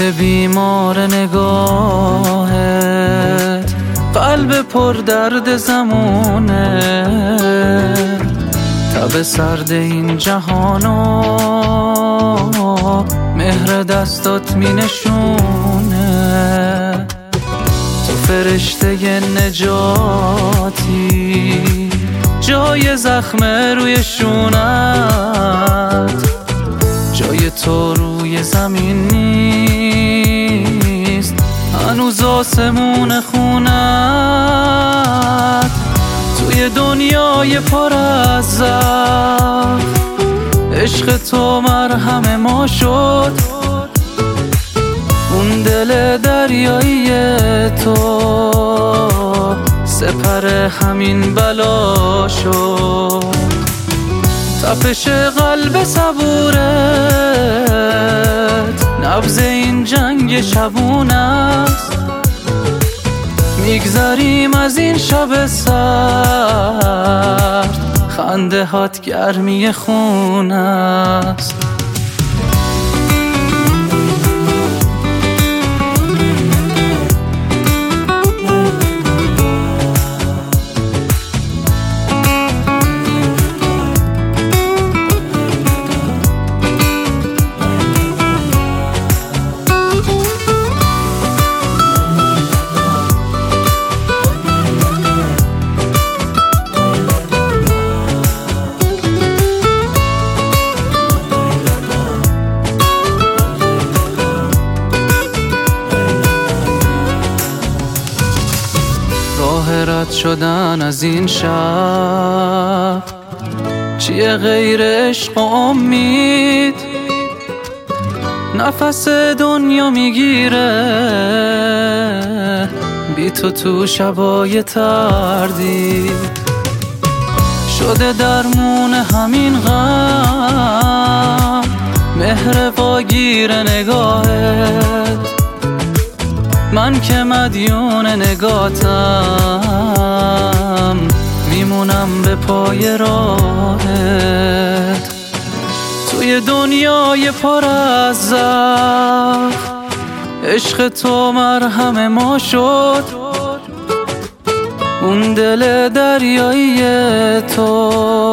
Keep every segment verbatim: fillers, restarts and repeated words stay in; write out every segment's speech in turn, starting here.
دل بیمار نگاهت، قلب پر درد زمونه، تب سرد این جهانو مهر دستات می نشونه. تو فرشته نجاتی، جای زخم روی شونت، جای تو روی زمین نیست، هنوز آسمون خونت. توی دنیای پر از زخم، عشق تو مرهم ما شد. اون دل دریایی تو سپر همین بلا شد. تپش قلب صبورت، نبض این جنگ شبونه است. میگذریم از این شب سرد، خنده هات گرمی خون است. رد شدن از این شب چیه غیر عشق و امید؟ نفس دنیا میگیره بی تو تو شبای تردید. شده درمون همین غم مهر واگیر نگاهت. من که مدیون نگاتم، میمونم به پای راهت. توی دنیای پر از زخم، عشق تو مرهم ما شد. اون دل دریایی تو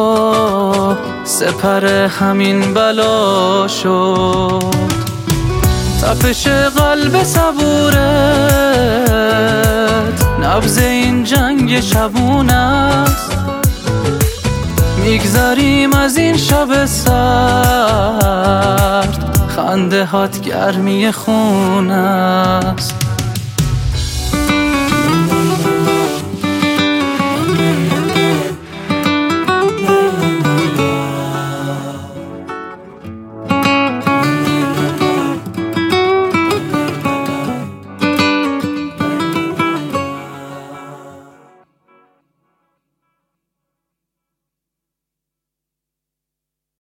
سپر همین بلا شد. تپش قلب صبورت، نبض این جنگ شبونه است. میگذریم از این شب سرد، خنده هات گرمی خون است.